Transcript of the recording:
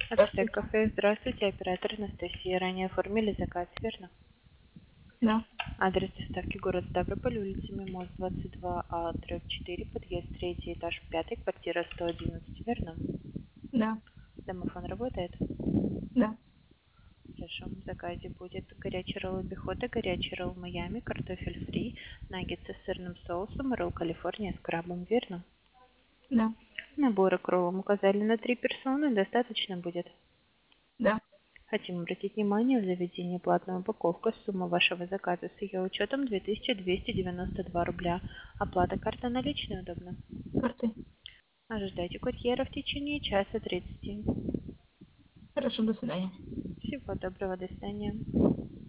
Ацтек Здравствуйте. кафе. Здравствуйте, оператор Анастасия. Ранее оформили заказ, верно? Да, Адрес доставки город Ставрополь, улица Мимоз, 22А, дробь 4, подъезд 3 этаж 5, квартира 111, верно? да, Домофон работает? да. Хорошо, в заказе будет горячий ролл бихота, горячий ролл Майами, картофель фри, наггетсы с сырным соусом, ролл Калифорния с крабом, верно? Да, Наборы к роллам указали на 3 персоны, достаточно будет. да. Хотим обратить внимание, в заведении платная упаковка. Сумма вашего заказа с ее учетом 2292 рубля. Оплата карта наличной удобно. Карты. Ожидайте курьера в течение часа 30. Хорошо, до свидания. Всего доброго, до свидания.